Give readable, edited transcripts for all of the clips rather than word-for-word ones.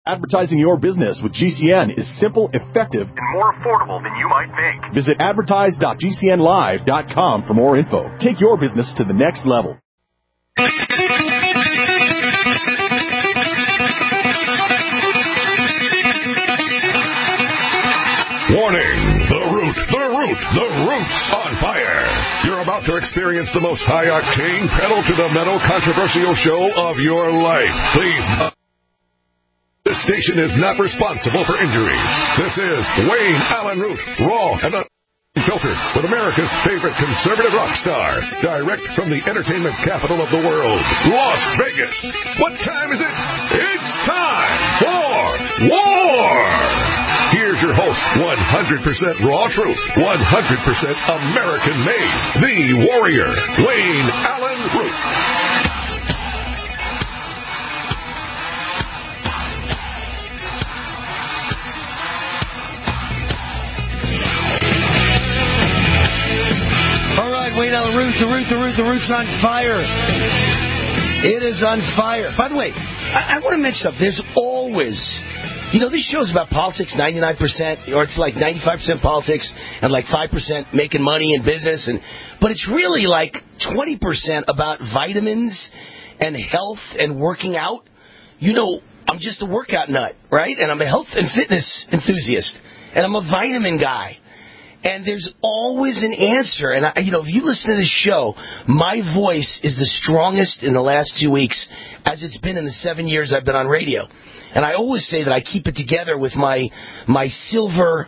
Advertising your business with GCN is simple, effective, and more affordable than you might think. Visit advertise.gcnlive.com for more info. Take your business to the next level. Warning! The root's on fire. You're about to experience the most high-octane, pedal-to-the-metal controversial show of your life. Please... This station is not responsible for injuries. This is Wayne Allen Root, raw and unfiltered, with America's favorite conservative rock star, direct from the entertainment capital of the world, Las Vegas. What time is it? It's time for war! Here's your host, 100% raw truth, 100% American-made, the warrior, Wayne Allen Root. Wayne Allen Root, the root's on fire. It is on fire. By the way, I want to mention something. There's always, this show's about politics, 99%, or it's like 95% politics and like 5% making money in business, but it's really like 20% about vitamins and health and working out. I'm just a workout nut, right? And I'm a health and fitness enthusiast, and I'm a vitamin guy. And there's always an answer. And, if you listen to this show, my voice is the strongest in the last 2 weeks as it's been in the 7 years I've been on radio. And I always say that I keep it together with my silver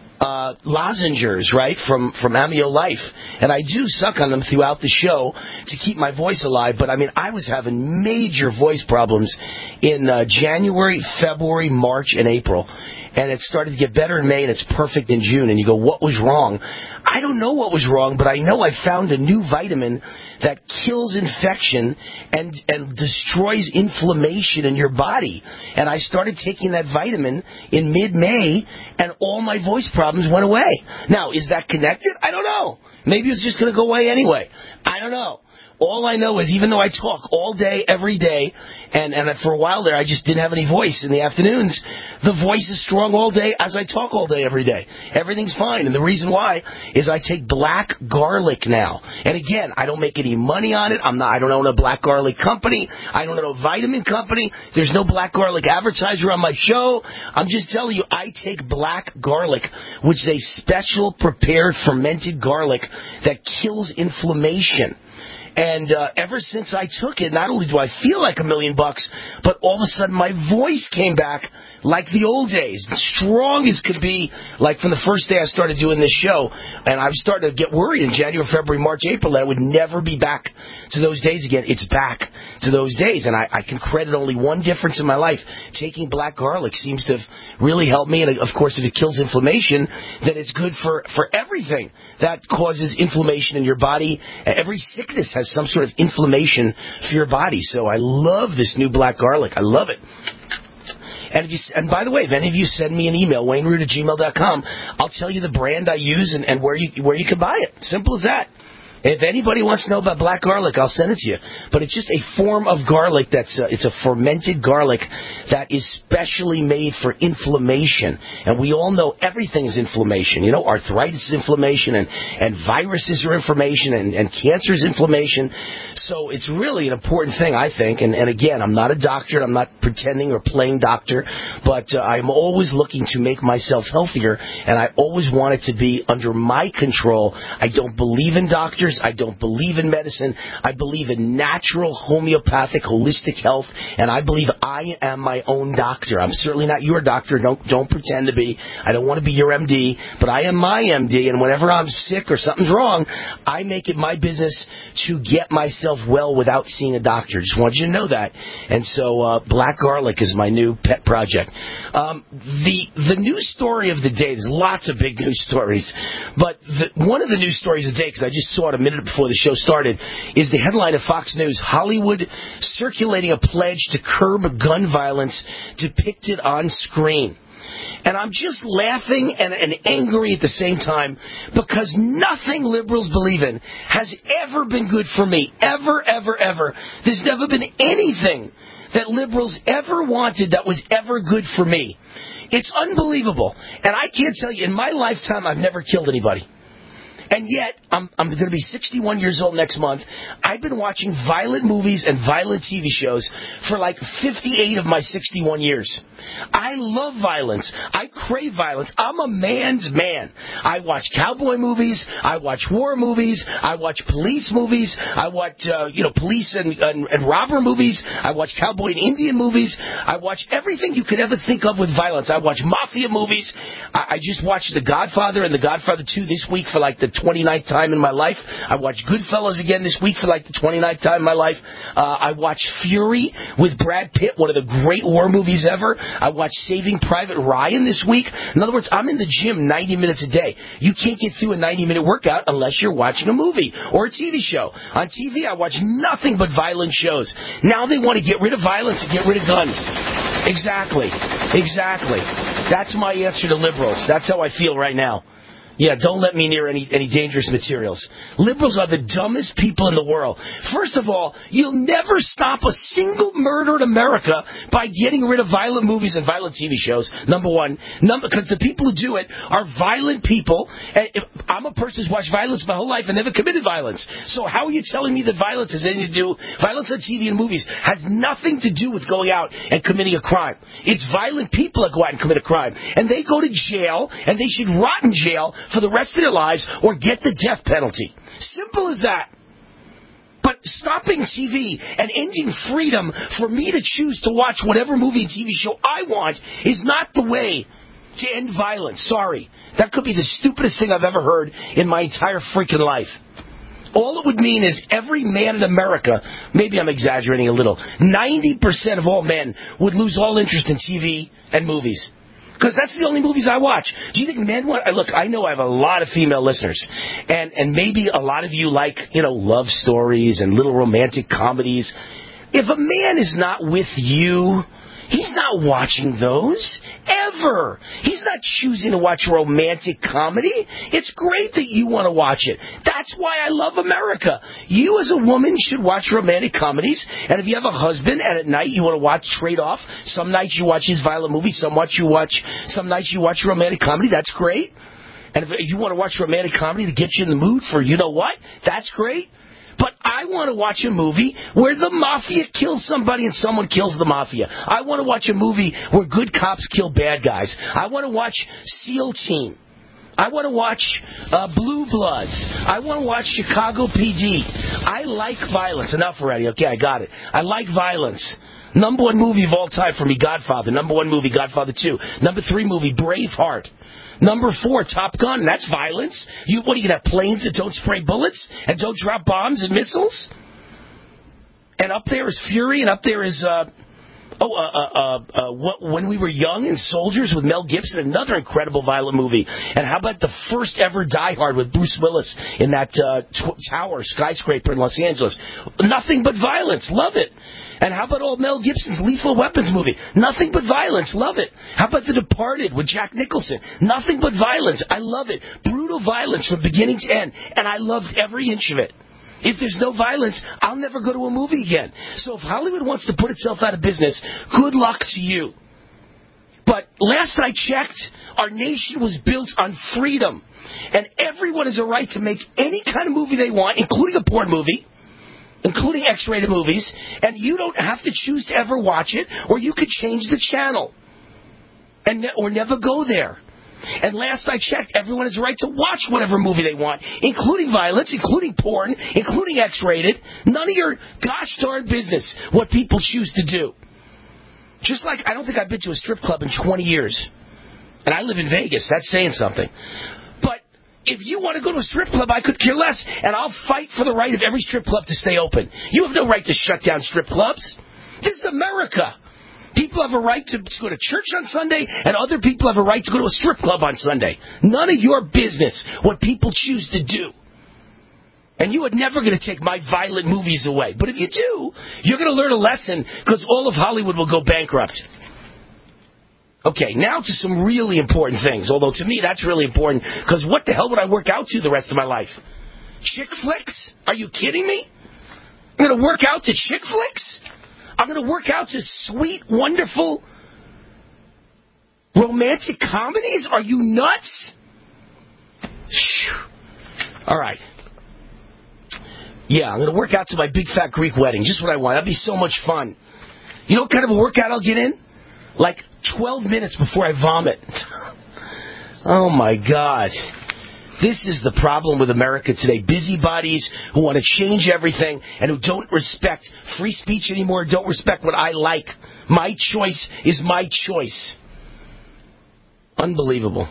lozengers, right, from Amio Life. And I do suck on them throughout the show to keep my voice alive. But, I was having major voice problems in January, February, March, and April. And it started to get better in May, and it's perfect in June. And you go, what was wrong? I don't know what was wrong, but I know I found a new vitamin that kills infection and destroys inflammation in your body. And I started taking that vitamin in mid-May, and all my voice problems went away. Now, is that connected? I don't know. Maybe it's just going to go away anyway. I don't know. All I know is even though I talk all day, every day, and for a while there I just didn't have any voice in the afternoons, the voice is strong all day as I talk all day, every day. Everything's fine. And the reason why is I take black garlic now. And again, I don't make any money on it. I don't own a black garlic company. I don't own a vitamin company. There's no black garlic advertiser on my show. I'm just telling you, I take black garlic, which is a special prepared fermented garlic that kills inflammation. And ever since I took it, not only do I feel like $1 million, but all of a sudden my voice came back like the old days, strong as could be, like from the first day I started doing this show. And I was starting to get worried in January, February, March, April that I would never be back to those days again. It's back to those days. And I can credit only one difference in my life. Taking black garlic seems to have really helped me. And, of course, if it kills inflammation, then it's good for everything that causes inflammation in your body. Every sickness has some sort of inflammation for your body. So I love this new black garlic. I love it. And by the way, if any of you send me an email, wayneroot@gmail.com, I'll tell you the brand I use and where you can buy it. Simple as that. If anybody wants to know about black garlic, I'll send it to you. But it's just a form of garlic it's a fermented garlic that is specially made for inflammation. And we all know everything is inflammation. Arthritis is inflammation, and viruses are inflammation, and cancer is inflammation. So it's really an important thing, I think. And again, I'm not a doctor. I'm not pretending or playing doctor. But I'm always looking to make myself healthier, and I always want it to be under my control. I don't believe in doctors. I don't believe in medicine. I believe in natural, homeopathic, holistic health, and I believe I am my own doctor. I'm certainly not your doctor. Don't pretend to be. I don't want to be your MD, but I am my MD, and whenever I'm sick or something's wrong, I make it my business to get myself well without seeing a doctor. Just wanted you to know that. And so black garlic is my new pet project. The news story of the day, there's lots of big news stories, but one of the news stories of the day, because I just saw it a minute before the show started, is the headline of Fox News: Hollywood circulating a pledge to curb gun violence depicted on screen. And I'm just laughing and angry at the same time, because nothing liberals believe in has ever been good for me. Ever, ever, ever. There's never been anything that liberals ever wanted that was ever good for me. It's unbelievable. And I can't tell you, in my lifetime, I've never killed anybody. And yet, I'm going to be 61 years old next month. I've been watching violent movies and violent TV shows for like 58 of my 61 years. I love violence. I crave violence. I'm a man's man. I watch cowboy movies. I watch war movies. I watch police movies. I watch, police and robber movies. I watch cowboy and Indian movies. I watch everything you could ever think of with violence. I watch mafia movies. I just watched The Godfather and The Godfather 2 this week for like the 29th time in my life. I watched Goodfellas again this week for like the 29th time in my life. I watched Fury with Brad Pitt, one of the great war movies ever. I watched Saving Private Ryan this week. In other words, I'm in the gym 90 minutes a day. You can't get through a 90-minute workout unless you're watching a movie or a TV show. On TV, I watch nothing but violent shows. Now they want to get rid of violence and get rid of guns. Exactly. That's my answer to liberals. That's how I feel right now. Yeah, don't let me near any dangerous materials. Liberals are the dumbest people in the world. First of all, you'll never stop a single murder in America by getting rid of violent movies and violent TV shows, number one. Because the people who do it are violent people. And I'm a person who's watched violence my whole life and never committed violence. So how are you telling me that violence has anything to do... Violence on TV and movies has nothing to do with going out and committing a crime. It's violent people that go out and commit a crime. And they go to jail, and they should rot in jail for the rest of their lives or get the death penalty. Simple as that. But stopping TV and ending freedom for me to choose to watch whatever movie and TV show I want is not the way to end violence. Sorry. That could be the stupidest thing I've ever heard in my entire freaking life. All it would mean is every man in America, maybe I'm exaggerating a little, 90% of all men would lose all interest in TV and movies. Because that's the only movies I watch. Do you think men want... Look, I know I have a lot of female listeners. And maybe a lot of you like, love stories and little romantic comedies. If a man is not with you, he's not watching those. Ever. He's not choosing to watch romantic comedy. It's great that you want to watch it. That's why I love America. You as a woman should watch romantic comedies. And if you have a husband and at night you want to watch Trade Off, some nights you watch his violent movies, some nights you watch romantic comedy, that's great. And if you want to watch romantic comedy to get you in the mood for you-know-what, that's great. But I want to watch a movie where the mafia kills somebody and someone kills the mafia. I want to watch a movie where good cops kill bad guys. I want to watch SEAL Team. I want to watch Blue Bloods. I want to watch Chicago PD. I like violence. Enough already. Okay, I got it. I like violence. Number one movie of all time for me, Godfather. Number one movie, Godfather 2. Number 3 movie, Braveheart. Number 4, Top Gun. That's violence. What are you going to have, planes that don't spray bullets and don't drop bombs and missiles? And up there is Fury, and up there is When We Were Young and Soldiers with Mel Gibson, another incredible violent movie. And how about the first ever Die Hard with Bruce Willis in that tower skyscraper in Los Angeles? Nothing but violence. Love it. And how about old Mel Gibson's Lethal Weapons movie? Nothing but violence. Love it. How about The Departed with Jack Nicholson? Nothing but violence. I love it. Brutal violence from beginning to end. And I loved every inch of it. If there's no violence, I'll never go to a movie again. So if Hollywood wants to put itself out of business, good luck to you. But last I checked, our nation was built on freedom. And everyone has a right to make any kind of movie they want, including a porn movie, including X-rated movies, and you don't have to choose to ever watch it, or you could change the channel or never go there. And last I checked, everyone has a right to watch whatever movie they want, including violence, including porn, including X-rated. None of your gosh darn business what people choose to do. Just like I don't think I've been to a strip club in 20 years. And I live in Vegas. That's saying something. But if you want to go to a strip club, I could care less, and I'll fight for the right of every strip club to stay open. You have no right to shut down strip clubs. This is America. People have a right to go to church on Sunday, and other people have a right to go to a strip club on Sunday. None of your business what people choose to do. And you are never going to take my violent movies away. But if you do, you're going to learn a lesson, because all of Hollywood will go bankrupt. Okay, now to some really important things. Although to me that's really important, because what the hell would I work out to the rest of my life? Chick flicks? Are you kidding me? I'm going to work out to chick flicks? I'm going to work out to sweet, wonderful, romantic comedies? Are you nuts? All right. Yeah, I'm going to work out to my big fat Greek wedding. Just what I want. That'd be so much fun. You know what kind of a workout I'll get in? Like 12 minutes before I vomit. Oh, my God. This is the problem with America today. Busybodies who want to change everything and who don't respect free speech anymore, don't respect what I like. My choice is my choice. Unbelievable.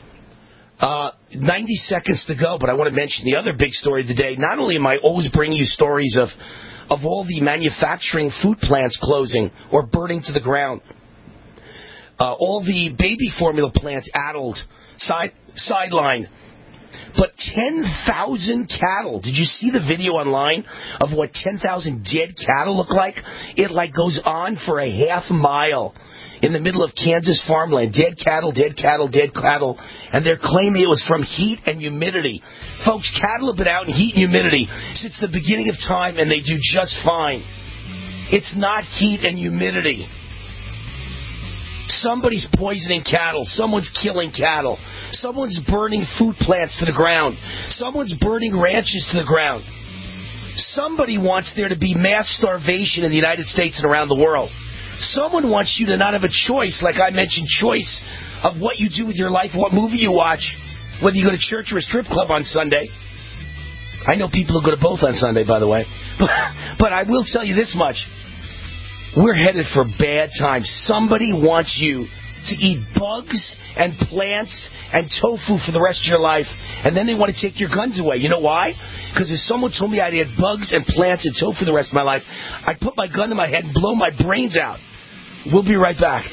90 seconds to go, but I want to mention the other big story of the day. Not only am I always bringing you stories of all the manufacturing food plants closing or burning to the ground, all the baby formula plants addled, sidelined, but 10,000 cattle. Did you see the video online of what 10,000 dead cattle look like? It like goes on for a half mile in the middle of Kansas farmland. Dead cattle, dead cattle, dead cattle. And they're claiming it was from heat and humidity. Folks, cattle have been out in heat and humidity since the beginning of time, and they do just fine. It's not heat and humidity. Somebody's poisoning cattle. Someone's killing cattle. Someone's burning food plants to the ground. Someone's burning ranches to the ground. Somebody wants there to be mass starvation in the United States and around the world. Someone wants you to not have a choice, like I mentioned, choice of what you do with your life, what movie you watch, whether you go to church or a strip club on Sunday. I know people who go to both on Sunday, by the way. But I will tell you this much. We're headed for bad times. Somebody wants you to eat bugs and plants and tofu for the rest of your life, and then they want to take your guns away. You know why? Because if someone told me I'd eat bugs and plants and tofu the rest of my life, I'd put my gun to my head and blow my brains out. We'll be right back.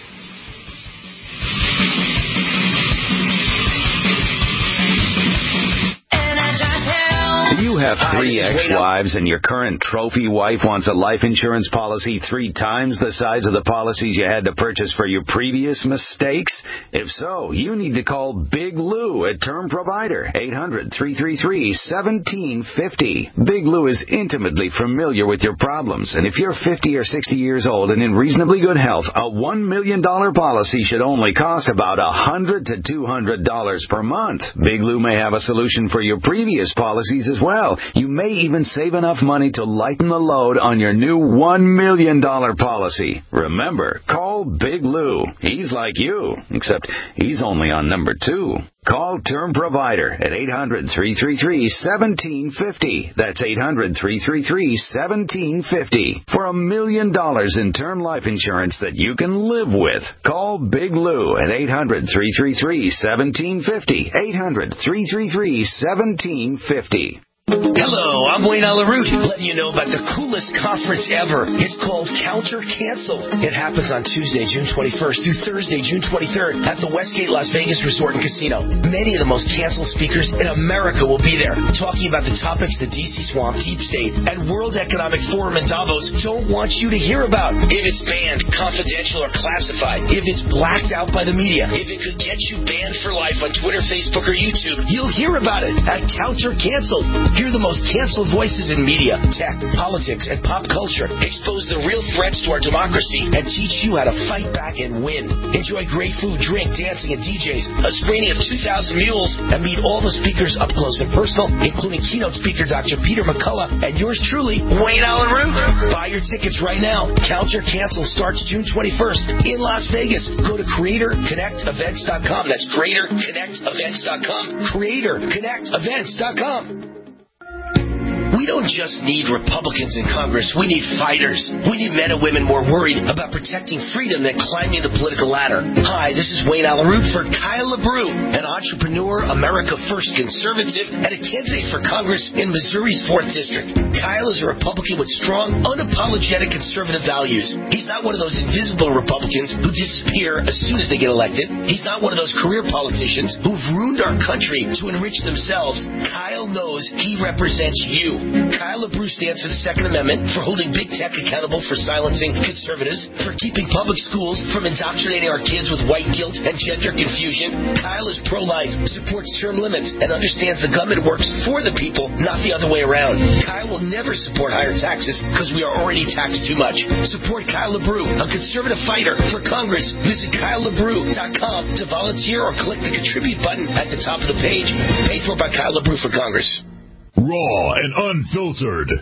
You have 3 ex-wives and your current trophy wife wants a life insurance policy 3 times the size of the policies you had to purchase for your previous mistakes? If so, you need to call Big Lou at Term Provider, 800-333-1750. Big Lou is intimately familiar with your problems, and if you're 50 or 60 years old and in reasonably good health, a $1 million policy should only cost about $100 to $200 per month. Big Lou may have a solution for your previous policies as well. You may even save enough money to lighten the load on your new $1 million policy. Remember, call Big Lou. He's like you, except he's only on number 2. Call Term Provider at 800-333-1750. That's 800-333-1750 for $1 million in term life insurance that you can live with. Call Big Lou at 800-333-1750. 800-333-1750. Hello, I'm Wayne Alaroot, letting you know about the coolest conference ever. It's called Counter Canceled. It happens on Tuesday, June 21st through Thursday, June 23rd at the Westgate Las Vegas Resort and Casino. Many of the most canceled speakers in America will be there, talking about the topics the D.C. Swamp, Deep State, and World Economic Forum in Davos don't want you to hear about. If it's banned, confidential, or classified, if it's blacked out by the media, if it could get you banned for life on Twitter, Facebook, or YouTube, you'll hear about it at Counter Canceled. Hear the most canceled voices in media, tech, politics, and pop culture. Expose the real threats to our democracy and teach you how to fight back and win. Enjoy great food, drink, dancing, and DJs, a screening of 2,000 Mules, and meet all the speakers up close and personal, including keynote speaker Dr. Peter McCullough and yours truly, Wayne Allen Root. Buy your tickets right now. Counter Cancel starts June 21st in Las Vegas. Go to CreatorConnectEvents.com. That's CreatorConnectEvents.com. CreatorConnectEvents.com. We don't just need Republicans in Congress. We need fighters. We need men and women more worried about protecting freedom than climbing the political ladder. Hi, this is Wayne Alaroot for Kyle LeBrew, an entrepreneur, America First conservative, and a candidate for Congress in Missouri's 4th District. Kyle is a Republican with strong, unapologetic conservative values. He's not one of those invisible Republicans who disappear as soon as they get elected. He's not one of those career politicians who've ruined our country to enrich themselves. Kyle knows he represents you. Kyle LaBrue stands for the Second Amendment, for holding big tech accountable for silencing conservatives, for keeping public schools from indoctrinating our kids with white guilt and gender confusion. Kyle is pro-life, supports term limits, and understands the government works for the people, not the other way around. Kyle will never support higher taxes because we are already taxed too much. Support Kyle LaBrue, a conservative fighter for Congress. Visit KyleLaBrue.com to volunteer or click the contribute button at the top of the page. Paid for by Kyle LaBrue for Congress. Raw and unfiltered.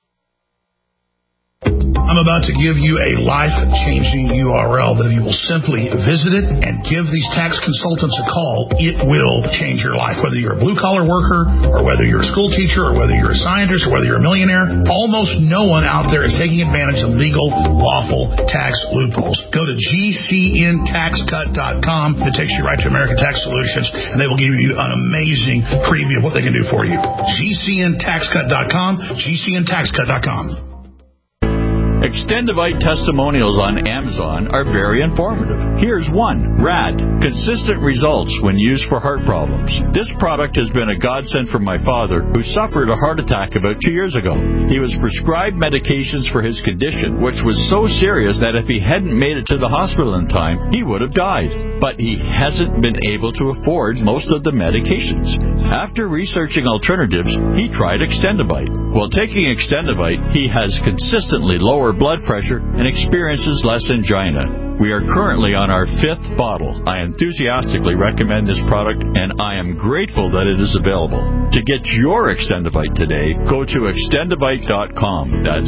I'm about to give you a life-changing URL that if you will simply visit it and give these tax consultants a call, it will change your life. Whether you're a blue-collar worker or whether you're a school teacher or whether you're a scientist or whether you're a millionaire, almost no one out there is taking advantage of legal, lawful tax loopholes. Go to GCNTaxCut.com. It takes you right to American Tax Solutions, and they will give you an amazing preview of what they can do for you. GCNTaxCut.com, GCNTaxCut.com. Extendivite testimonials on Amazon are very informative. Here's one. RAD. Consistent results when used for heart problems. This product has been a godsend for my father, who suffered a heart attack about 2 years ago. He was prescribed medications for his condition, which was so serious that if he hadn't made it to the hospital in time, he would have died. But he hasn't been able to afford most of the medications. After researching alternatives, he tried Extendivite. While taking Extendivite, he has consistently lower blood pressure and experiences less angina. We are currently on our 5th bottle. I enthusiastically recommend this product, and I am grateful that it is available. To get your Extendivite today, go to Extendivite.com. That's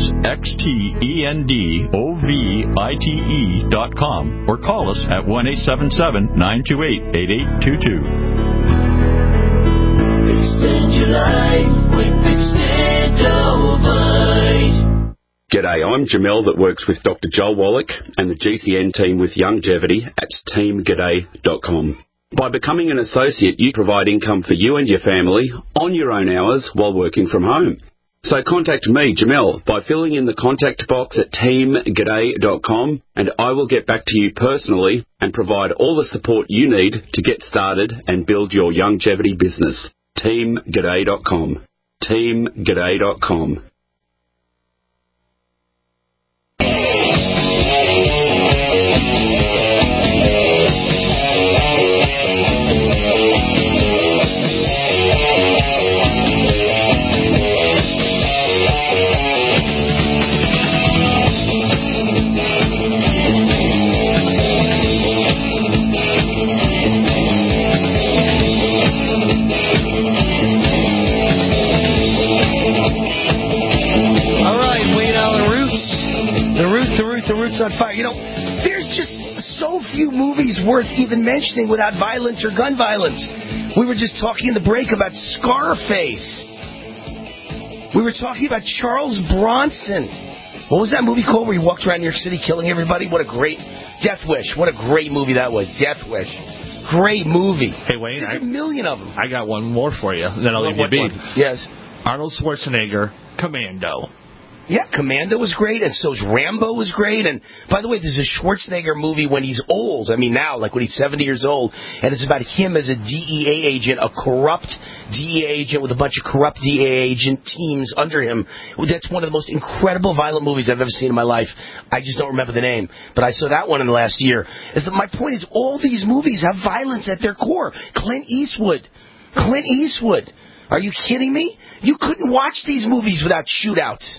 XTENDOVITE.com, or call us at 1-877-928-8822. Extend your life with Extendovite. G'day, I'm Jamel that works with Dr. Joel Wallach and the GCN team with Longevity at teamg'day.com. By becoming an associate, you provide income for you and your family on your own hours while working from home. So contact me, Jamel, by filling in the contact box at teamg'day.com, and I will get back to you personally and provide all the support you need to get started and build your longevity business. teamg'day.com. teamg'day.com. On fire. You know, there's just so few movies worth even mentioning without violence or gun violence. We were just talking in the break about Scarface. We were talking about Charles Bronson. What was that movie called where he walked around New York City killing everybody? What a great Death Wish. What a great movie that was. Death Wish. Great movie. Hey, Wayne. There's a million of them. I got one more for you, and then I'll leave you be. Yes. Arnold Schwarzenegger, Commando. Yeah, Commando was great, and so's Rambo was great. And by the way, there's a Schwarzenegger movie when he's old. I mean, now, like when he's 70 years old, and it's about him as a DEA agent, a corrupt DEA agent with a bunch of corrupt DEA agent teams under him. That's one of the most incredible violent movies I've ever seen in my life. I just don't remember the name, but I saw that one in the last year. My point is, all these movies have violence at their core. Clint Eastwood. Are you kidding me? You couldn't watch these movies without shootouts.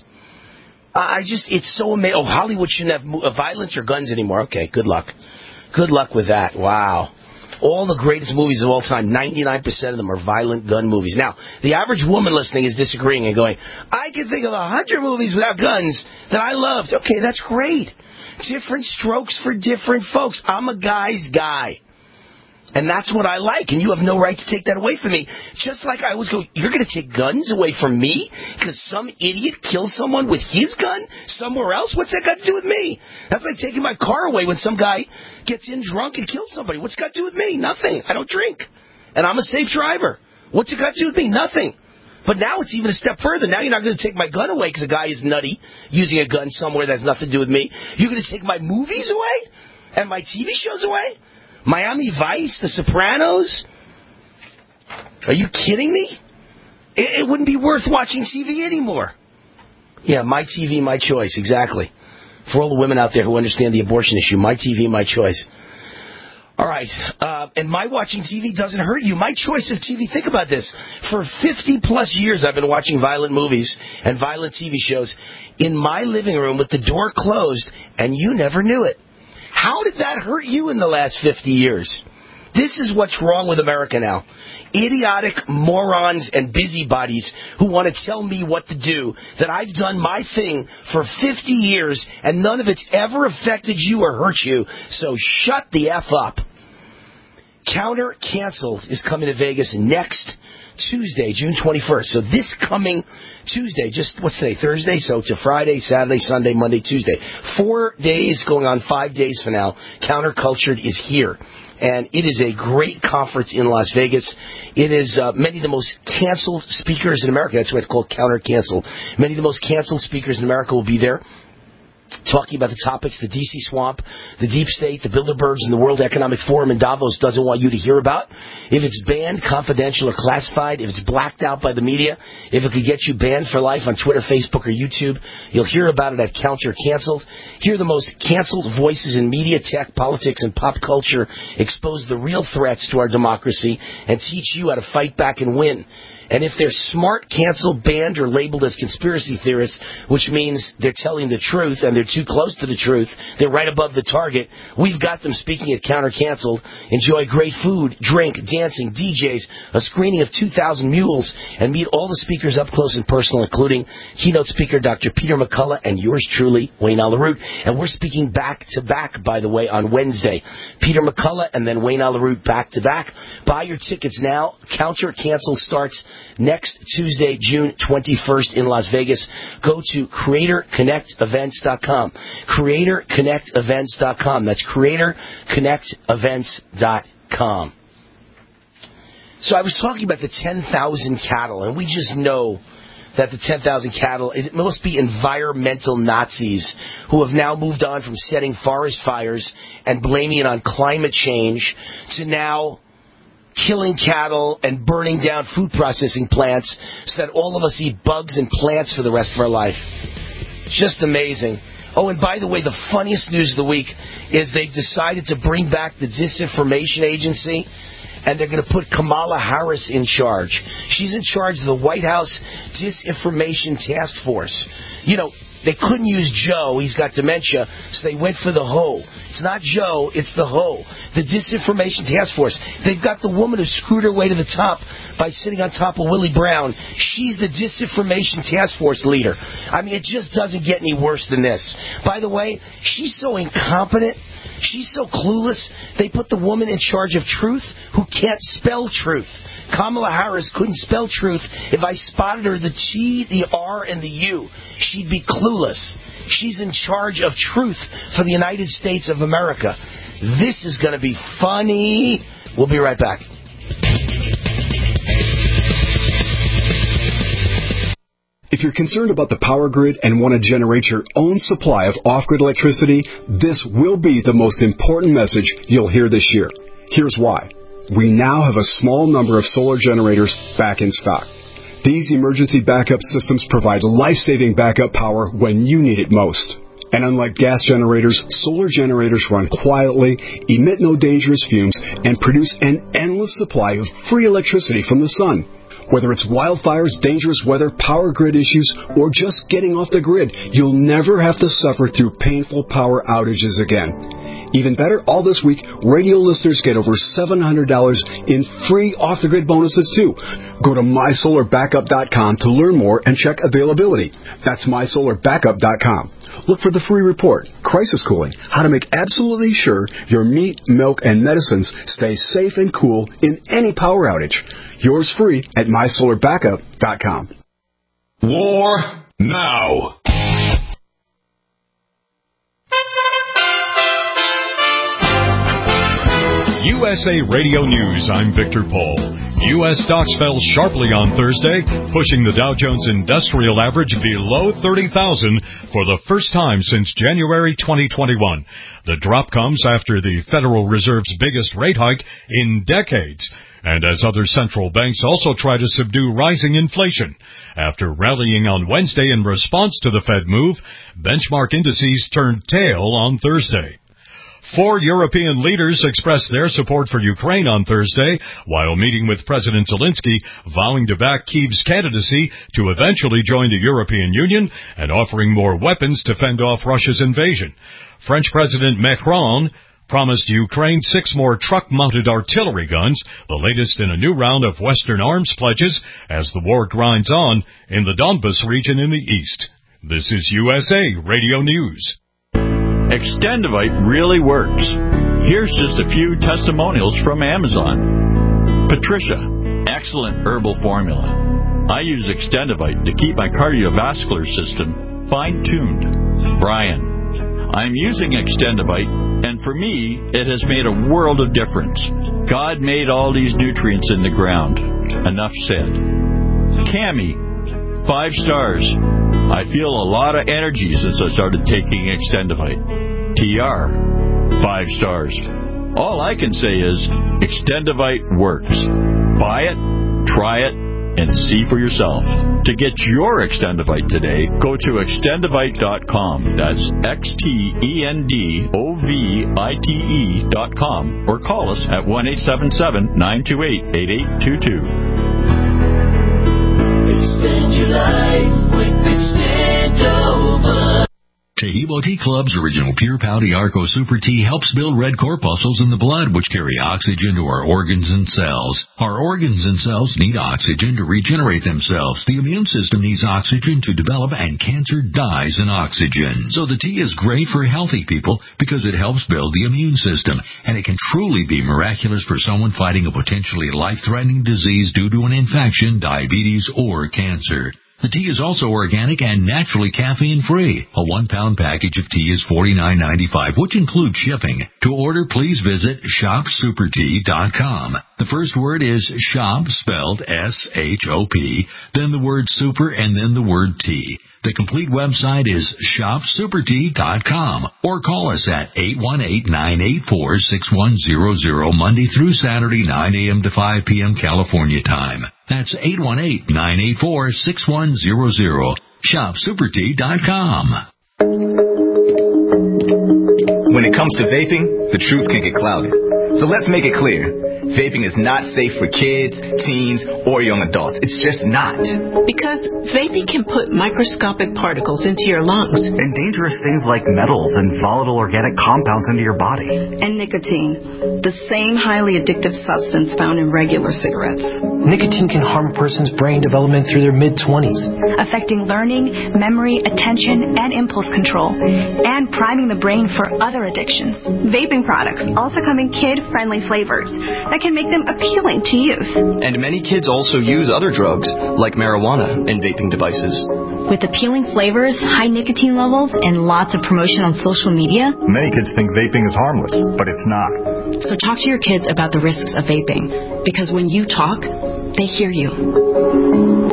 It's so amazing. Oh, Hollywood shouldn't have violence or guns anymore. Okay, good luck. Good luck with that. Wow. All the greatest movies of all time, 99% of them are violent gun movies. Now, the average woman listening is disagreeing and going, I can think of 100 movies without guns that I loved. Okay, that's great. Different strokes for different folks. I'm a guy's guy. And that's what I like, and you have no right to take that away from me. Just like I always go, you're going to take guns away from me because some idiot kills someone with his gun somewhere else? What's that got to do with me? That's like taking my car away when some guy gets in drunk and kills somebody. What's it got to do with me? Nothing. I don't drink. And I'm a safe driver. What's it got to do with me? Nothing. But now it's even a step further. Now you're not going to take my gun away because a guy is nutty using a gun somewhere that has nothing to do with me. You're going to take my movies away and my TV shows away? Miami Vice, The Sopranos? Are you kidding me? it wouldn't be worth watching TV anymore. Yeah, my TV, my choice, exactly. For all the women out there who understand the abortion issue, my TV, my choice. All right, and my watching TV doesn't hurt you. My choice of TV, think about this. For 50-plus years, I've been watching violent movies and violent TV shows in my living room with the door closed, and you never knew it. How did that hurt you in the last 50 years? This is what's wrong with America now. Idiotic morons and busybodies who want to tell me what to do, that I've done my thing for 50 years and none of it's ever affected you or hurt you, so shut the F up. Counter Canceled is coming to Vegas next Tuesday, June 21st. So this coming Tuesday, just, what's today, Thursday? So it's a Friday, Saturday, Sunday, Monday, Tuesday. 4 days going on 5 days from now. Countercultured is here. And it is a great conference in Las Vegas. It is many of the most canceled speakers in America. That's why it's called Counter Canceled. Many of the most canceled speakers in America will be there, talking about the topics the D.C. swamp, the deep state, the Bilderbergs, and the World Economic Forum in Davos doesn't want you to hear about. If it's banned, confidential, or classified, if it's blacked out by the media, if it could get you banned for life on Twitter, Facebook, or YouTube, you'll hear about it at Counter Canceled. Hear the most canceled voices in media, tech, politics, and pop culture expose the real threats to our democracy and teach you how to fight back and win. And if they're smart, canceled, banned, or labeled as conspiracy theorists, which means they're telling the truth and they're too close to the truth, they're right above the target, we've got them speaking at Counter Canceled. Enjoy great food, drink, dancing, DJs, a screening of 2,000 Mules, and meet all the speakers up close and personal, including keynote speaker Dr. Peter McCullough and yours truly, Wayne Alaroot. And we're speaking back-to-back, by the way, on Wednesday. Peter McCullough and then Wayne Alaroot back-to-back. Buy your tickets now. Counter Canceled starts next Tuesday, June 21st in Las Vegas. Go to CreatorConnectEvents.com. CreatorConnectEvents.com. That's CreatorConnectEvents.com. So I was talking about the 10,000 cattle, and we just know that the 10,000 cattle, it must be environmental Nazis who have now moved on from setting forest fires and blaming it on climate change to now killing cattle and burning down food processing plants so that all of us eat bugs and plants for the rest of our life. Just amazing. Oh, and by the way, the funniest news of the week is they've decided to bring back the Disinformation Agency, and they're going to put Kamala Harris in charge. She's in charge of the White House Disinformation Task Force. You know, they couldn't use Joe. He's got dementia, so they went for the Ho. It's not Joe, it's the Ho. The Disinformation Task Force. They've got the woman who screwed her way to the top by sitting on top of Willie Brown. She's the Disinformation Task Force leader. I mean, it just doesn't get any worse than this. By the way, she's so incompetent. She's so clueless. They put the woman in charge of truth who can't spell truth. Kamala Harris couldn't spell truth. If I spotted her, the T, the R, and the U, she'd be clueless. She's in charge of truth for the United States of America. This is going to be funny. We'll be right back. If you're concerned about the power grid and want to generate your own supply of off-grid electricity, this will be the most important message you'll hear this year. Here's why. We now have a small number of solar generators back in stock. These emergency backup systems provide life-saving backup power when you need it most. And unlike gas generators, solar generators run quietly, emit no dangerous fumes, and produce an endless supply of free electricity from the sun. Whether it's wildfires, dangerous weather, power grid issues, or just getting off the grid, you'll never have to suffer through painful power outages again. Even better, all this week, radio listeners get over $700 in free off-the-grid bonuses, too. Go to MySolarBackup.com to learn more and check availability. That's MySolarBackup.com. Look for the free report, Crisis Cooling, how to make absolutely sure your meat, milk, and medicines stay safe and cool in any power outage. Yours free at MySolarBackup.com. War now. USA Radio News, I'm Victor Paul. U.S. stocks fell sharply on Thursday, pushing the Dow Jones Industrial Average below 30,000 for the first time since January 2021. The drop comes after the Federal Reserve's biggest rate hike in decades. And as other central banks also try to subdue rising inflation. After rallying on Wednesday in response to the Fed move, benchmark indices turned tail on Thursday. 4 European leaders expressed their support for Ukraine on Thursday while meeting with President Zelensky, vowing to back Kyiv's candidacy to eventually join the European Union and offering more weapons to fend off Russia's invasion. French President Macron promised Ukraine 6 more truck-mounted artillery guns, the latest in a new round of Western arms pledges as the war grinds on in the Donbas region in the east. This is USA Radio News. Extendivite really works. Here's just a few testimonials from Amazon. Patricia, excellent herbal formula. I use Extendivite to keep my cardiovascular system fine-tuned. Brian, I'm using Extendivite, and for me, it has made a world of difference. God made all these nutrients in the ground. Enough said. Cami, 5 stars. I feel a lot of energy since I started taking Extendivite. TR, 5 stars. All I can say is Extendivite works. Buy it, try it, and see for yourself. To get your Extendivite today, go to Extendivite.com. That's XTENDOVITE.com, or call us at 1-877-928-8822. Extend your life with Extendova. Taheebo Tea Club's original Pure Pouty Arco Super Tea helps build red corpuscles in the blood, which carry oxygen to our organs and cells. Our organs and cells need oxygen to regenerate themselves. The immune system needs oxygen to develop, and cancer dies in oxygen. So the tea is great for healthy people because it helps build the immune system, and it can truly be miraculous for someone fighting a potentially life-threatening disease due to an infection, diabetes, or cancer. The tea is also organic and naturally caffeine-free. A 1-pound package of tea is $49.95, which includes shipping. To order, please visit ShopSuperTea.com. The first word is shop, spelled S-H-O-P, then the word super, and then the word tea. The complete website is ShopSuperTea.com, or call us at 818-984-6100, Monday through Saturday, 9 a.m. to 5 p.m. California time. That's 818-984-6100. ShopSuperTea.com. When it comes to vaping, the truth can get clouded. So let's make it clear. Vaping is not safe for kids, teens, or young adults. It's just not. Because vaping can put microscopic particles into your lungs. And dangerous things like metals and volatile organic compounds into your body. And nicotine, the same highly addictive substance found in regular cigarettes. Nicotine can harm a person's brain development through their mid-20s. Affecting learning, memory, attention, and impulse control. And priming the brain for other addictions. Vaping products also come in kid-friendly flavors that can make them appealing to youth. And many kids also use other drugs, like marijuana, in vaping devices. With appealing flavors, high nicotine levels, and lots of promotion on social media, many kids think vaping is harmless, but it's not. So talk to your kids about the risks of vaping, because when you talk, they hear you.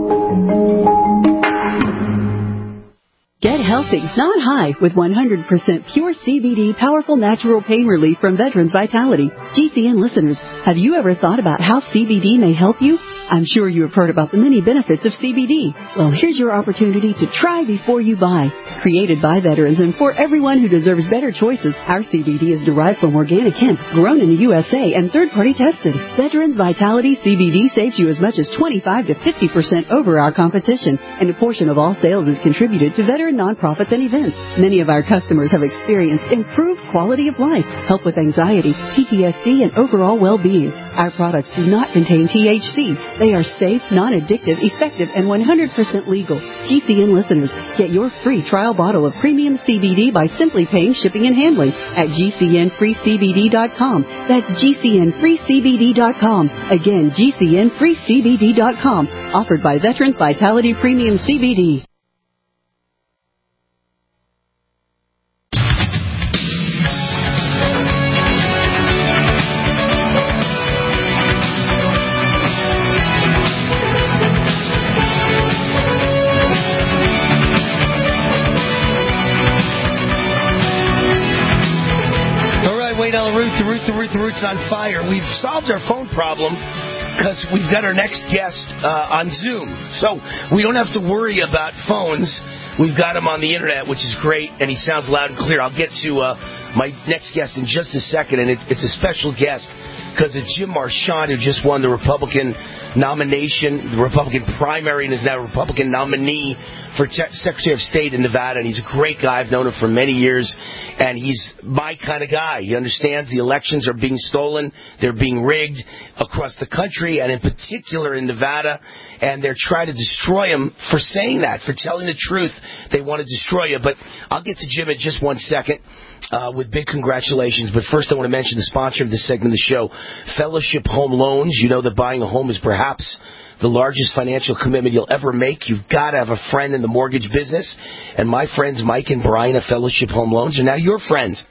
Get healthy, not high, with 100% pure CBD powerful natural pain relief from Veterans Vitality. GCN listeners, have you ever thought about how CBD may help you? I'm sure you have heard about the many benefits of CBD. Well, here's your opportunity to try before you buy. Created by veterans and for everyone who deserves better choices, our CBD is derived from organic hemp, grown in the USA, and third-party tested. Veterans Vitality CBD saves you as much as 25 to 50% over our competition, and a portion of all sales is contributed to veteran nonprofits and events. Many of our customers have experienced improved quality of life, help with anxiety, PTSD, and overall well-being. Our products do not contain THC. They are safe, non-addictive, effective, and 100% legal. GCN listeners, get your free trial bottle of premium CBD by simply paying shipping and handling at GCNFreeCBD.com. That's GCNFreeCBD.com. Again, GCNFreeCBD.com. Offered by Veterans Vitality Premium CBD. Ruth. The Root's on fire. We've solved our phone problem because we've got our next guest on Zoom. So we don't have to worry about phones. We've got him on the internet, which is great, and he sounds loud and clear. I'll get to my next guest in just a second, and it's a special guest because it's Jim Marchant, who just won the Republican nomination, the Republican primary, and is now a Republican nominee for Secretary of State in Nevada. And he's a great guy. I've known him for many years, and he's my kind of guy. He understands the elections are being stolen. They're being rigged across the country, and in particular in Nevada, and they're trying to destroy him for saying that, for telling the truth. They want to destroy you. But I'll get to Jim in just 1 second with big congratulations. But first I want to mention the sponsor of this segment of the show, Fellowship Home Loans. You know that buying a home is perhaps the largest financial commitment you'll ever make. You've got to have a friend in the mortgage business. And my friends Mike and Brian of Fellowship Home Loans are now your friends.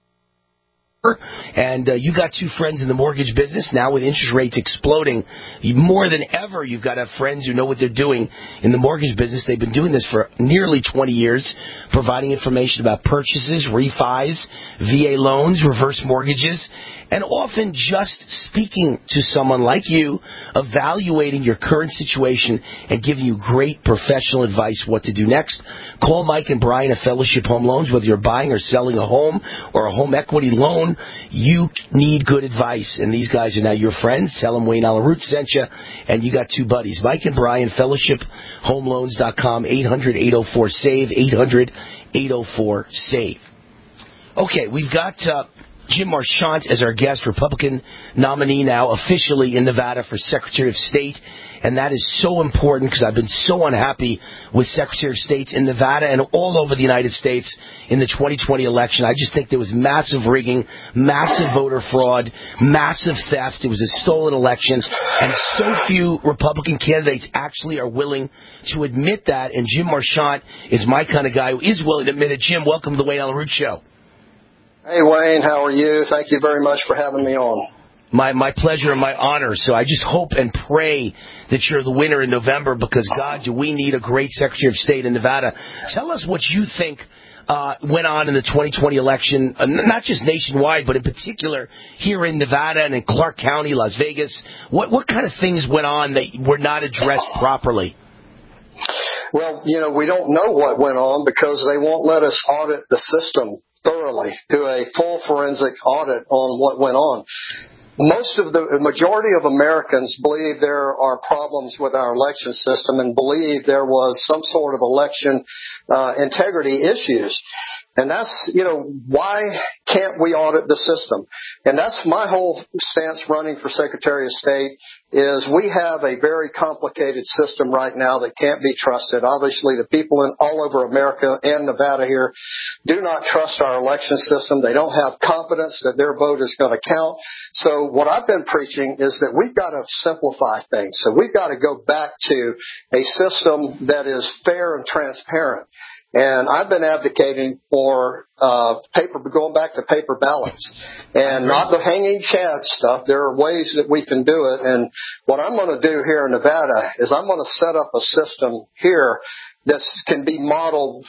And you got two friends in the mortgage business. Now with interest rates exploding, more than ever, you've got to have friends who know what they're doing in the mortgage business. They've been doing this for nearly 20 years, providing information about purchases, refis, VA loans, reverse mortgages, and often just speaking to someone like you, evaluating your current situation and giving you great professional advice what to do next. Call Mike and Brian of Fellowship Home Loans. Whether you're buying or selling a home or a home equity loan, you need good advice. And these guys are now your friends. Tell them Wayne Allyn Root sent you, and you got two buddies. Mike and Brian, fellowshiphomeloans.com, 800-804-SAVE, 800-804-SAVE. Okay, we've got Jim Marchant as our guest, Republican nominee now officially in Nevada for Secretary of State. And that is so important because I've been so unhappy with Secretary of States in Nevada and all over the United States in the 2020 election. I just think there was massive rigging, massive voter fraud, massive theft. It was a stolen election. And so few Republican candidates actually are willing to admit that. And Jim Marchant is my kind of guy who is willing to admit it. Jim, welcome to the Wayne Allyn Root Show. Hey, Wayne, how are you? Thank you very much for having me on. My pleasure and my honor. So I just hope and pray that you're the winner in November because, God, do we need a great Secretary of State in Nevada. Tell us what you think went on in the 2020 election, not just nationwide, but in particular here in Nevada and in Clark County, Las Vegas. What kind of things went on that were not addressed properly? Well, we don't know what went on because they won't let us audit the system thoroughly, do a full forensic audit on what went on. The majority of Americans believe there are problems with our election system and believe there was some sort of election integrity issues. And that's, why can't we audit the system? And that's my whole stance running for Secretary of State is we have a very complicated system right now that can't be trusted. Obviously, the people all over America and Nevada here do not trust our election system. They don't have confidence that their vote is going to count. So what I've been preaching is that we've got to simplify things. So we've got to go back to a system that is fair and transparent. And I've been advocating for going back to paper ballots and not the hanging chad stuff. There are ways that we can do it. And what I'm going to do here in Nevada is I'm going to set up a system here that can be modeled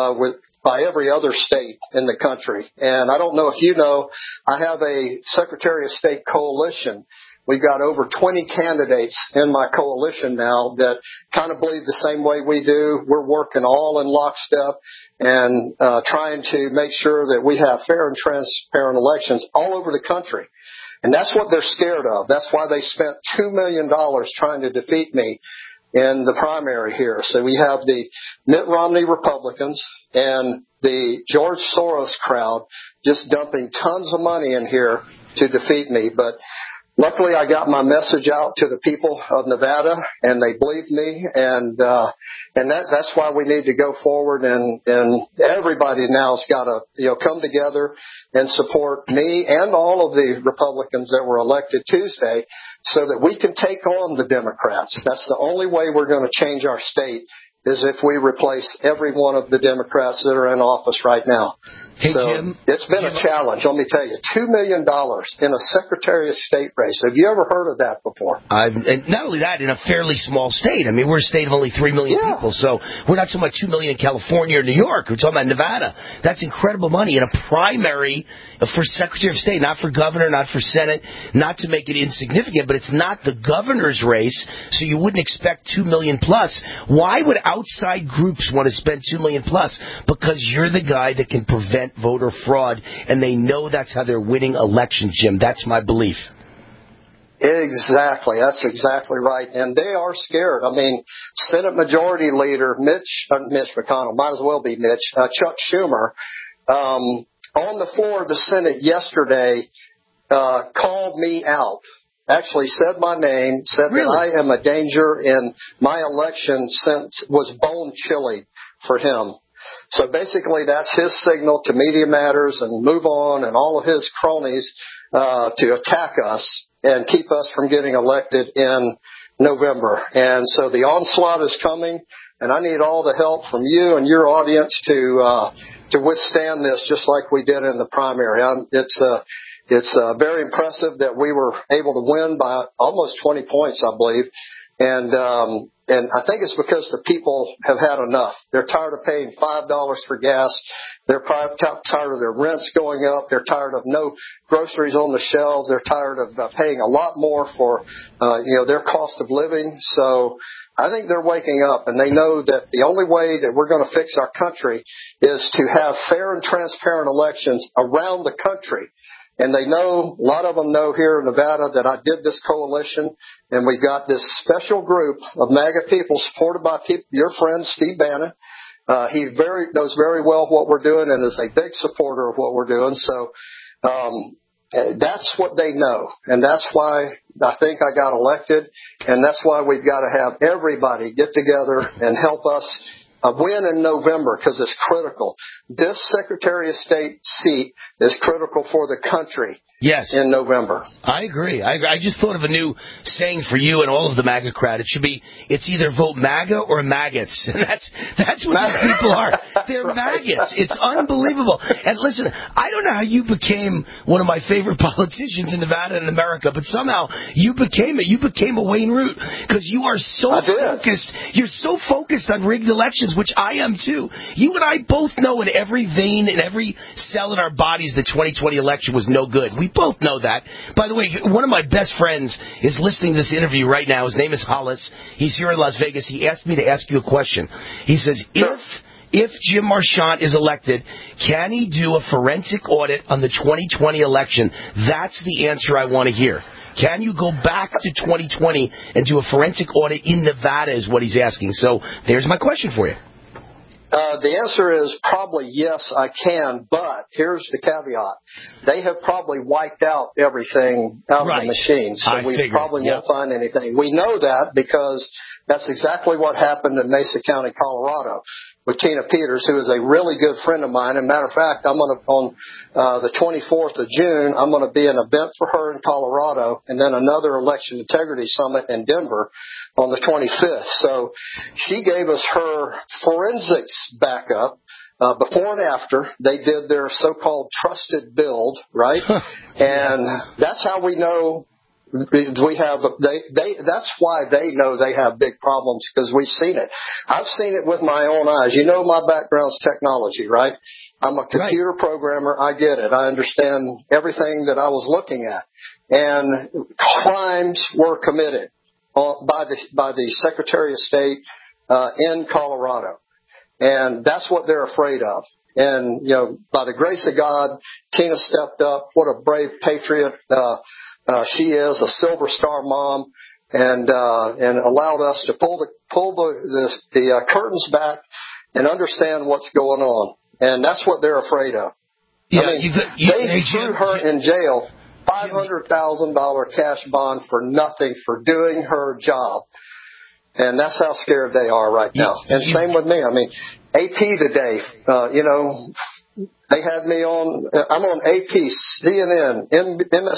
by every other state in the country. And I don't know if you know, I have a Secretary of State coalition. We've got over 20 candidates in my coalition now that kind of believe the same way we do. We're working all in lockstep and trying to make sure that we have fair and transparent elections all over the country. And that's what they're scared of. That's why they spent $2 million trying to defeat me in the primary here. So we have the Mitt Romney Republicans and the George Soros crowd just dumping tons of money in here to defeat me. But luckily, I got my message out to the people of Nevada, and they believed me, and that's why we need to go forward. And everybody now has got to come together and support me and all of the Republicans that were elected Tuesday, so that we can take on the Democrats. That's the only way we're going to change our state is if we replace every one of the Democrats that are in office right now. Hey, so Jim, it's been a challenge. Let me tell you, $2 million in a Secretary of State race. Have you ever heard of that before? And not only that, in a fairly small state. I mean, we're a state of only 3 million people, so we're not so much 2 million in California or New York. We're talking about Nevada. That's incredible money in a primary for Secretary of State, not for governor, not for Senate, not to make it insignificant, but it's not the governor's race, so you wouldn't expect 2 million plus. Why would outside groups want to spend 2 million plus? Because you're the guy that can prevent voter fraud, and they know that's how they're winning elections, Jim. That's my belief. Exactly. That's exactly right. And they are scared. I mean, Senate Majority Leader Mitch McConnell, might as well be Mitch, Chuck Schumer, on the floor of the Senate yesterday, called me out. Actually said my name, said that I am a danger, and my election was bone chilly for him. So basically that's his signal to Media Matters and Move On and all of his cronies to attack us and keep us from getting elected in November. And so the onslaught is coming, and I need all the help from you and your audience to withstand this, just like we did in the primary. It's very impressive that we were able to win by almost 20 points, I believe. And I think it's because the people have had enough. They're tired of paying $5 for gas. They're tired of their rents going up. They're tired of no groceries on the shelves. They're tired of paying a lot more for, their cost of living. So I think they're waking up, and they know that the only way that we're going to fix our country is to have fair and transparent elections around the country. And they know, a lot of them know here in Nevada that I did this coalition, and we've got this special group of MAGA people supported by your friend Steve Bannon. He knows very well what we're doing and is a big supporter of what we're doing. So that's what they know, and that's why I think I got elected, and that's why we've got to have everybody get together and help us win in November, because it's critical. This Secretary of State seat is critical for the country. Yes. In November. I agree. I just thought of a new saying for you and all of the MAGA crowd. It should be, it's either vote MAGA or maggots. And that's what these people are. They're maggots. It's unbelievable. And listen, I don't know how you became one of my favorite politicians in Nevada and America, but somehow you became it. You became a Wayne Root, because you are so focused. You're so focused on rigged elections, which I am too. You and I both know in every vein, in every cell in our bodies, the 2020 election was no good. We both know that. By the way, one of my best friends is listening to this interview right now. His name is Hollis. He's here in Las Vegas. He asked me to ask you a question. He says, if Jim Marchant is elected, can he do a forensic audit on the 2020 election? That's the answer I want to hear. Can you go back to 2020 and do a forensic audit in Nevada is what he's asking. So there's my question for you. The answer is probably yes, I can, but here's the caveat. They have probably wiped out everything out of the machine, so we probably won't find anything. We know that because that's exactly what happened in Mesa County, Colorado, with Tina Peters, who is a really good friend of mine. And matter of fact, I'm going to, on the 24th of June, I'm going to be an event for her in Colorado, and then another election integrity summit in Denver on the 25th. So she gave us her forensics backup. Before and after, they did their so-called trusted build, right? And that's how we know we have. That's why they know they have big problems, because we've seen it. I've seen it with my own eyes. You know, my background's technology, right? I'm a computer programmer. I get it. I understand everything that I was looking at, and crimes were committed by the Secretary of State in Colorado. And that's what they're afraid of. And, by the grace of God, Tina stepped up. What a brave patriot she is, a Silver Star mom, and allowed us to pull the curtains back and understand what's going on. And that's what they're afraid of. Yeah, I mean, they threw her in jail, $500,000 cash bond for nothing, for doing her job. And that's how scared they are right now. And same with me. I mean, AP today, they had me on, I'm on AP, CNN,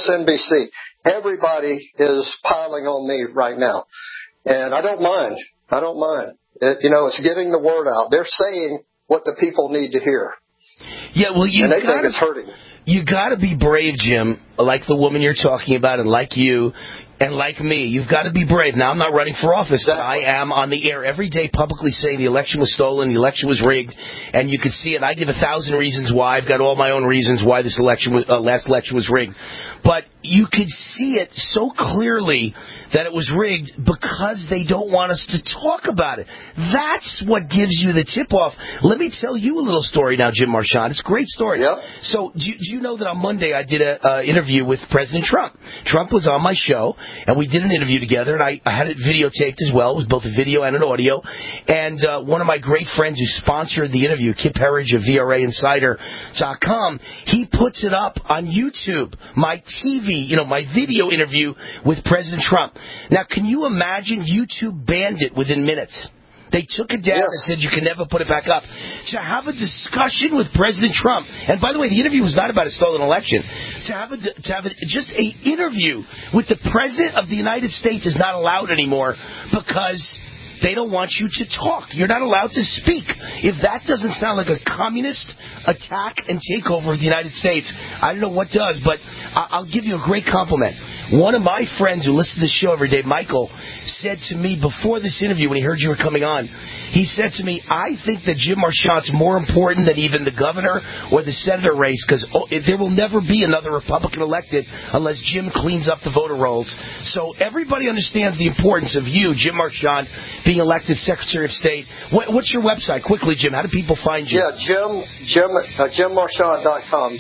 MSNBC. Everybody is piling on me right now. And I don't mind. I don't mind. It's getting the word out. They're saying what the people need to hear. Yeah, well, and they think it's hurting. You got to be brave, Jim, like the woman you're talking about, and like you, and like me. You've got to be brave. Now, I'm not running for office. Exactly. I am on the air every day publicly saying the election was stolen, the election was rigged, and you could see it. I give 1,000 reasons why. I've got all my own reasons why this election last election was rigged. But you could see it so clearly that it was rigged because they don't want us to talk about it. That's what gives you the tip-off. Let me tell you a little story now, Jim Marchand. It's a great story. Yep. So do you know that on Monday I did an interview with President Trump? Trump was on my show, and we did an interview together, and I had it videotaped as well. It was both a video and an audio. And one of my great friends who sponsored the interview, Kip Herridge of VRAinsider.com, he puts it up on YouTube, my TV, my video interview with President Trump. Now, can you imagine YouTube banned it within minutes? They took it down and said you can never put it back up. To have a discussion with President Trump, and by the way, the interview was not about a stolen election. To have just an interview with the President of the United States is not allowed anymore because they don't want you to talk. You're not allowed to speak. If that doesn't sound like a communist attack and takeover of the United States, I don't know what does, but I'll give you a great compliment. One of my friends who listens to the show every day, Michael, said to me before this interview when he heard you were coming on, he said to me, I think that Jim Marchand's more important than even the governor or the senator race because there will never be another Republican elected unless Jim cleans up the voter rolls. So everybody understands the importance of you, Jim Marchand, being elected Secretary of State. What's your website? Quickly, Jim. How do people find you? Yeah, JimMarchand.com.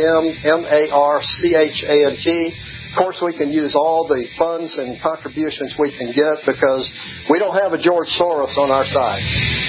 JimMarchant. Of course, we can use all the funds and contributions we can get because we don't have a George Soros on our side.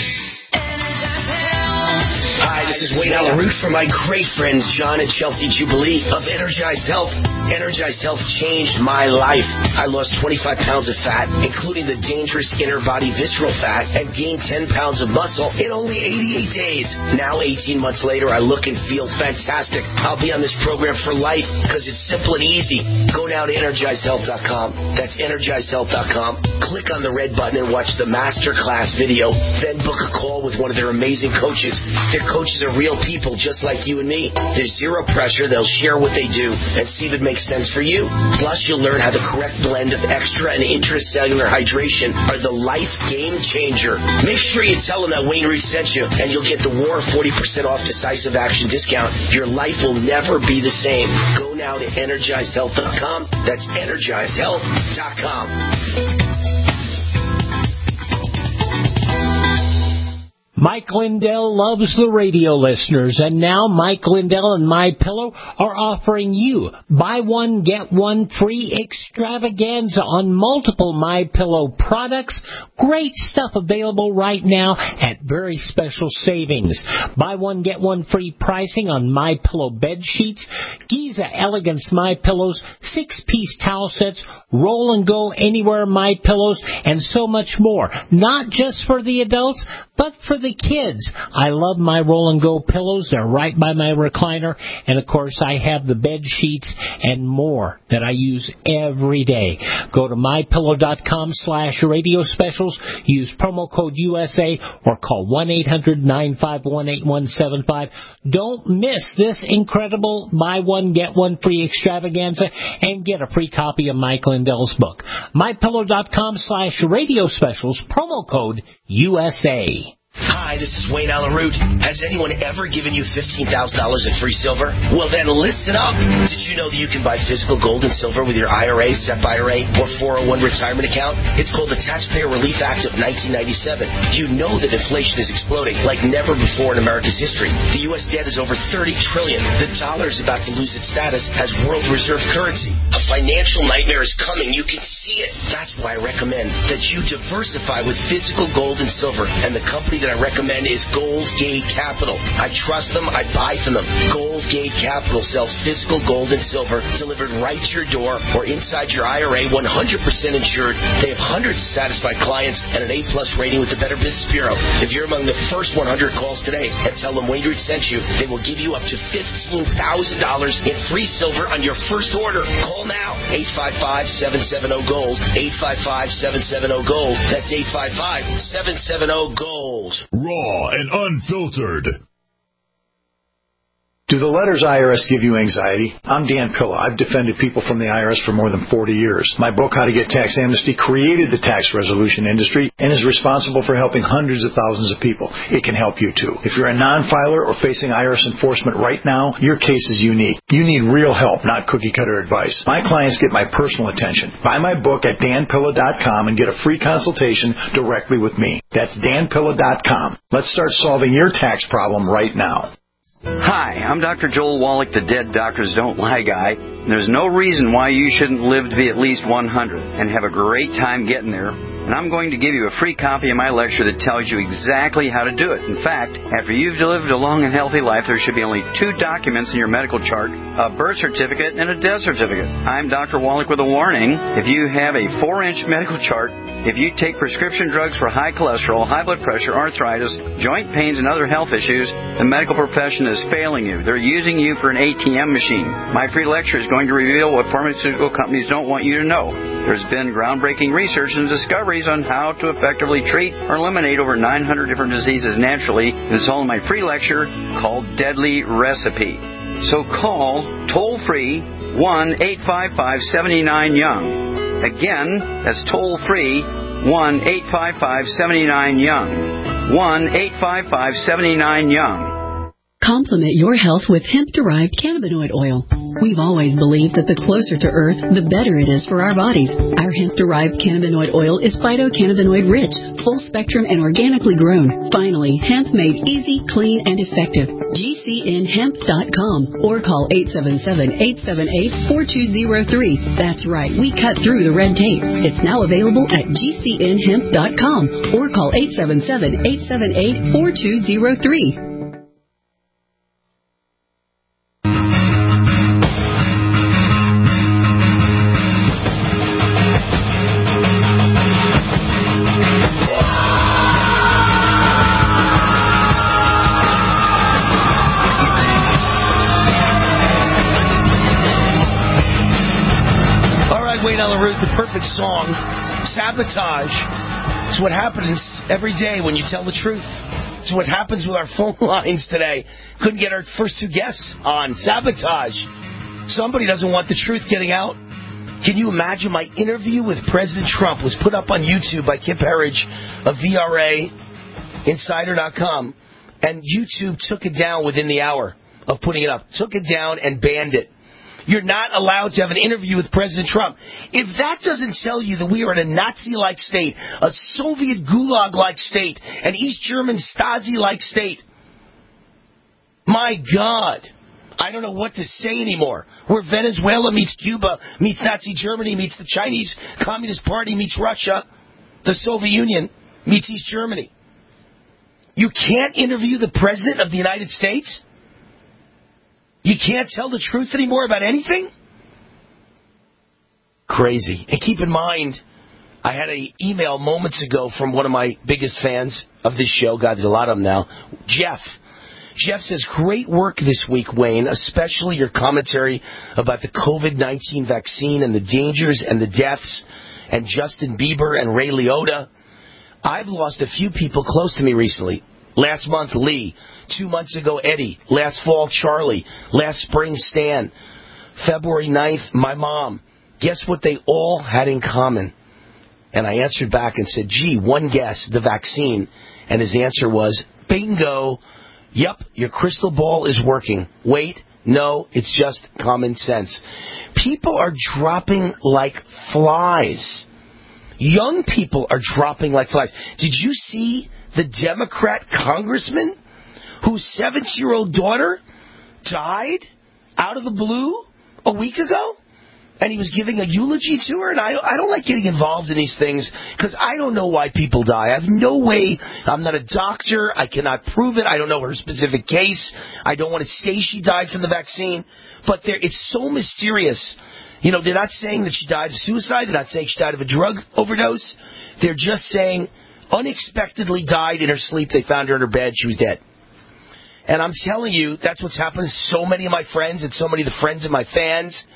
Hi, this is Wayne Allyn Root from my great friends John and Chelsea Jubilee of Energized Health. Energized Health changed my life. I lost 25 pounds of fat, including the dangerous inner body visceral fat, and gained 10 pounds of muscle in only 88 days. Now, 18 months later, I look and feel fantastic. I'll be on this program for life because it's simple and easy. Go now to EnergizedHealth.com. That's EnergizedHealth.com. Click on the red button and watch the masterclass video. Then book a call with one of their amazing coaches. Their coaches are real people just like you and me. There's zero pressure. They'll share what they do and see if it makes sense for you. Plus, you'll learn how the correct blend of extra and intracellular hydration are the life game changer. Make sure you tell them that Wayne Reed sent you, and you'll get the War 40% off decisive action discount. Your life will never be the same. Go now to EnergizedHealth.com. That's EnergizedHealth.com. Mike Lindell loves the radio listeners, and now Mike Lindell and MyPillow are offering you buy one, get one free extravaganza on multiple MyPillow products. Great stuff available right now at very special savings. Buy one, get one free pricing on MyPillow bed sheets, Giza Elegance MyPillows, 6-piece towel sets, roll and go anywhere MyPillows, and so much more. Not just for the adults, but for the kids. I love my roll and go pillows. They're right by my recliner. And of course, I have the bed sheets and more that I use every day. Go to mypillow.com/radio specials. Use promo code USA or call 1-800-951-8175. Don't miss this incredible buy one, get one free extravaganza and get a free copy of Mike Lindell's book. mypillow.com/radio specials, promo code USA. Hi, this is Wayne Allyn Root. Has anyone ever given you $15,000 in free silver? Well, then listen up. Did you know that you can buy physical gold and silver with your IRA, SEP IRA, or 401 retirement account? It's called the Taxpayer Relief Act of 1997. You know that inflation is exploding like never before in America's history. The U.S. debt is over $30 trillion. The dollar is about to lose its status as world reserve currency. A financial nightmare is coming. You can see it. That's why I recommend that you diversify with physical gold and silver, and the company that I recommend is Gold Gate Capital. I trust them. I buy from them. Gold Gate Capital sells physical gold and silver delivered right to your door or inside your IRA, 100% insured. They have hundreds of satisfied clients and an A-plus rating with the Better Business Bureau. If you're among the first 100 calls today and tell them Wayne Root sent you, they will give you up to $15,000 in free silver on your first order. Call now. now. 855-770-GOLD. 855-770-GOLD. That's 855-770-GOLD. Raw and unfiltered. Do the letters IRS give you anxiety? I'm Dan Pilla. I've defended people from the IRS for more than 40 years. My book, How to Get Tax Amnesty, created the tax resolution industry and is responsible for helping hundreds of thousands of people. It can help you, too. If you're a non-filer or facing IRS enforcement right now, your case is unique. You need real help, not cookie-cutter advice. My clients get my personal attention. Buy my book at danpilla.com and get a free consultation directly with me. That's danpilla.com. Let's start solving your tax problem right now. Hi, I'm Dr. Joel Wallach, the Dead Doctors Don't Lie guy. There's no reason why you shouldn't live to be at least 100 and have a great time getting there. And I'm going to give you a free copy of my lecture that tells you exactly how to do it. In fact, after you've lived a long and healthy life, there should be only 2 documents in your medical chart, a birth certificate and a death certificate. I'm Dr. Wallach with a warning. If you have a 4-inch medical chart, if you take prescription drugs for high cholesterol, high blood pressure, arthritis, joint pains, and other health issues, the medical profession is failing you. They're using you for an ATM machine. My free lecture is going to reveal what pharmaceutical companies don't want you to know. There's been groundbreaking research and discoveries on how to effectively treat or eliminate over 900 different diseases naturally. It's all in my free lecture called Deadly Recipe. So call toll-free 1-855-79-YOUNG. Again, that's toll-free 1-855-79-YOUNG. 1-855-79-YOUNG. Complement your health with hemp-derived cannabinoid oil. We've always believed that the closer to Earth, the better it is for our bodies. Our hemp-derived cannabinoid oil is phytocannabinoid-rich, full-spectrum, and organically grown. Finally, hemp made easy, clean, and effective. GCNhemp.com or call 877-878-4203. That's right, we cut through the red tape. It's now available at GCNhemp.com or call 877-878-4203. The perfect song, Sabotage. It's what happens every day when you tell the truth. It's what happens with our phone lines today. Couldn't get our first 2 guests on. Sabotage. Somebody doesn't want the truth getting out. Can you imagine my interview with President Trump was put up on YouTube by Kip Herridge of VRA, Insider.com, and YouTube took it down within the hour of putting it up. Took it down and banned it. You're not allowed to have an interview with President Trump. If that doesn't tell you that we are in a Nazi-like state, a Soviet Gulag-like state, an East German Stasi-like state, my God, I don't know what to say anymore. Where Venezuela meets Cuba, meets Nazi Germany, meets the Chinese Communist Party, meets Russia, the Soviet Union, meets East Germany. You can't interview the President of the United States? You can't tell the truth anymore about anything? Crazy. And keep in mind, I had an email moments ago from one of my biggest fans of this show. God, there's a lot of them now. Jeff. Jeff says, great work this week, Wayne, especially your commentary about the COVID-19 vaccine and the dangers and the deaths, and Justin Bieber and Ray Liotta. I've lost a few people close to me recently. Last month, Lee. 2 months ago, Eddie. Last fall, Charlie. Last spring, Stan. February 9th, my mom. Guess what they all had in common? And I answered back and said, gee, one guess, the vaccine. And his answer was, bingo. Yep, your crystal ball is working. Wait, no, it's just common sense. People are dropping like flies. Young people are dropping like flies. Did you see the Democrat congressman whose 7-year-old daughter died out of the blue a week ago? And he was giving a eulogy to her. And I don't like getting involved in these things because I don't know why people die. I have no way. I'm not a doctor. I cannot prove it. I don't know her specific case. I don't want to say she died from the vaccine. But it's so mysterious. You know, they're not saying that she died of suicide. They're not saying she died of a drug overdose. They're just saying unexpectedly died in her sleep. They found her in her bed. She was dead. And I'm telling you, that's what's happened to so many of my friends and so many of the friends of my fans.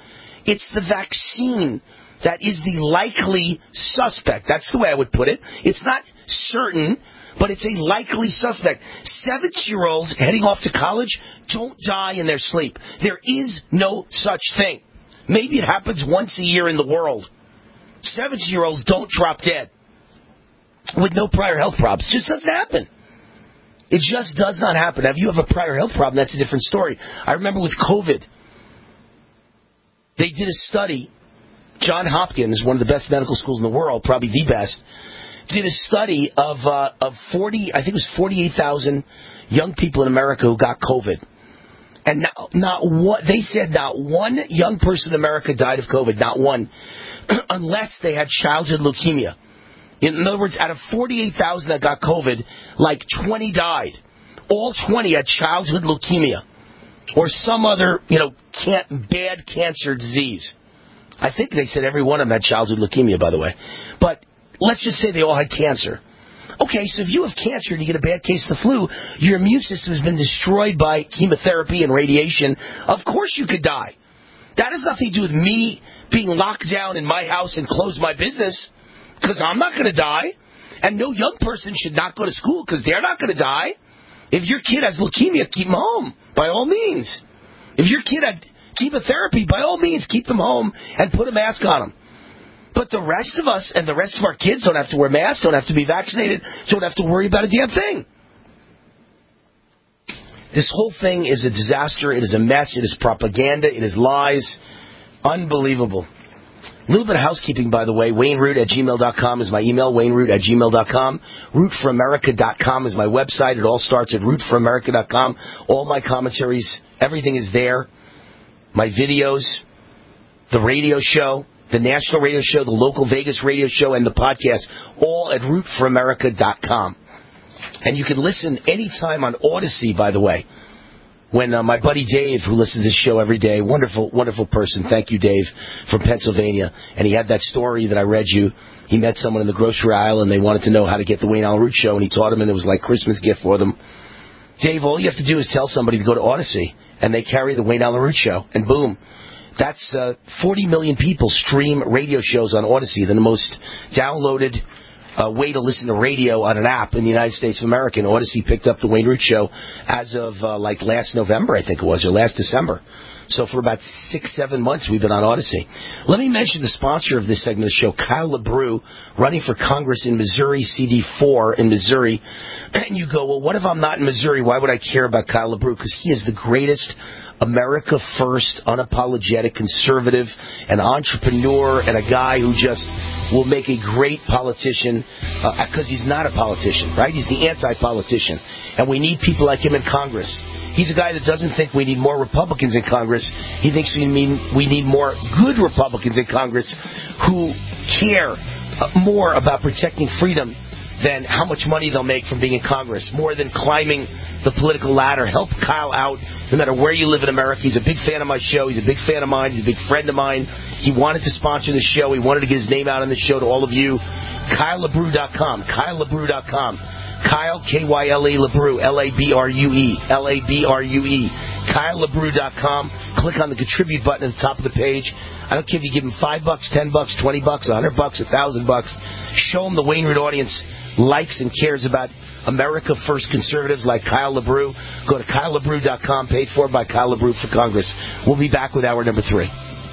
It's the vaccine that is the likely suspect. That's the way I would put it. It's not certain, but it's a likely suspect. 7-year-olds heading off to college don't die in their sleep. There is no such thing. Maybe it happens once a year in the world. 7-year-olds don't drop dead with no prior health problems. It just doesn't happen. It just does not happen. Now, if you have a prior health problem, that's a different story. I remember with COVID, they did a study. Johns Hopkins, one of the best medical schools in the world, probably the best, did a study of 40, I think it was 48,000 young people in America who got COVID. And they said not one young person in America died of COVID, not one, unless they had childhood leukemia. In other words, out of 48,000 that got COVID, like 20 died. All 20 had childhood leukemia or some other, bad cancer disease. I think they said every one of them had childhood leukemia, by the way. But let's just say they all had cancer. Okay, so if you have cancer and you get a bad case of the flu, your immune system has been destroyed by chemotherapy and radiation. Of course you could die. That has nothing to do with me being locked down in my house and close my business, because I'm not going to die. And no young person should not go to school because they're not going to die. If your kid has leukemia, keep them home, by all means. If your kid had chemotherapy, by all means, keep them home and put a mask on them. But the rest of us and the rest of our kids don't have to wear masks, don't have to be vaccinated, don't have to worry about a damn thing. This whole thing is a disaster. It is a mess. It is propaganda. It is lies. Unbelievable. A little bit of housekeeping, by the way. WayneRoot@gmail.com is my email. WayneRoot@gmail.com. RootForAmerica.com is my website. It all starts at RootForAmerica.com. All my commentaries, everything is there. My videos, the radio show, the national radio show, the local Vegas radio show, and the podcast, all at RootForAmerica.com. And you can listen anytime on Odyssey, by the way. When my buddy Dave, who listens to this show every day, wonderful, wonderful person, thank you, Dave, from Pennsylvania, and he had that story that I read you. He met someone in the grocery aisle, and they wanted to know how to get the Wayne Allen Root show, and he taught them, and it was like a Christmas gift for them. Dave, all you have to do is tell somebody to go to Odyssey, and they carry the Wayne Allen Root show, and boom. That's 40 million people stream radio shows on Odyssey, the most downloaded way to listen to radio on an app in the United States of America. And Odyssey picked up the Wayne Root show as of last November, I think it was, or last December. So for about 6-7 months, we've been on Odyssey. Let me mention the sponsor of this segment of the show, Kyle LeBrew, running for Congress in Missouri, CD4 in Missouri. And you go, well, what if I'm not in Missouri? Why would I care about Kyle LeBrew? Because he is the greatest America first, unapologetic, conservative, an entrepreneur, and a guy who just will make a great politician, because he's not a politician, right? He's the anti-politician. And we need people like him in Congress. He's a guy that doesn't think we need more Republicans in Congress. He thinks we need more good Republicans in Congress who care more about protecting freedom than how much money they'll make from being in Congress, more than climbing the political ladder. Help Kyle out no matter where you live in America. He's a big fan of my show. He's a big fan of mine. He's a big friend of mine. He wanted to sponsor the show. He wanted to get his name out on the show to all of you. KyleLeBrew.com. KyleLeBrew.com. Kyle, K-Y-L-E, LeBrew, L-A-B-R-U-E. L-A-B-R-U-E. KyleLeBrew.com. Click on the contribute button at the top of the page. I don't care if you give him $5, $10, $20, $100, $1,000. Show him the Wayne Root audience likes and cares about America First conservatives like Kyle LeBrew. Go to KyleLeBrew.com, paid for by Kyle LeBrew for Congress. We'll be back with hour number 3.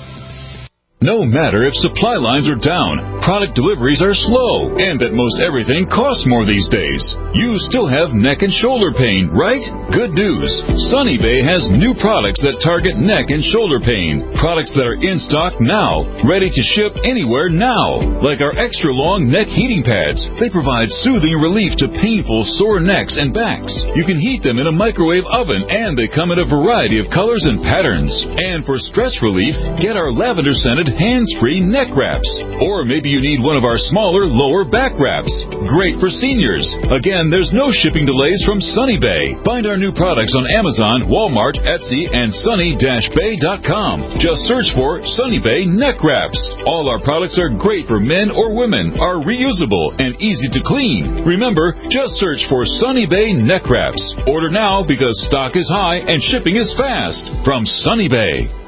No matter if supply lines are down, product deliveries are slow, and that most everything costs more these days, you still have neck and shoulder pain, right? Good news. Sunny Bay has new products that target neck and shoulder pain. Products that are in stock now, ready to ship anywhere now. Like our extra long neck heating pads. They provide soothing relief to painful sore necks and backs. You can heat them in a microwave oven, and they come in a variety of colors and patterns. And for stress relief, get our lavender-scented hands-free neck wraps. Or maybe you need one of our smaller lower back wraps. Great for seniors. Again, there's no shipping delays from Sunny Bay. Find our new products on Amazon, Walmart, Etsy, and sunny-bay.com. Just search for Sunny Bay neck wraps. All our products are great for men or women, are reusable, and easy to clean. Remember, just search for Sunny Bay neck wraps. Order now because stock is high and shipping is fast. From Sunny Bay.